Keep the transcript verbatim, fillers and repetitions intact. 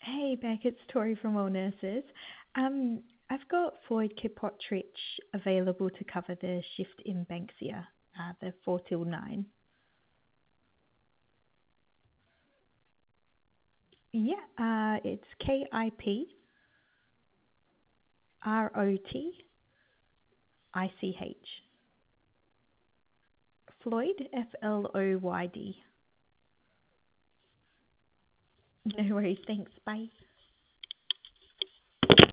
Hey Beck, it's Tori from All Nurses. Um, I've got Floyd Kipotrich available to cover the shift in Banksia, uh, the four till nine. Yeah, uh, it's K I P R O T I C H. Floyd, F L O Y D. No worries, thanks, bye.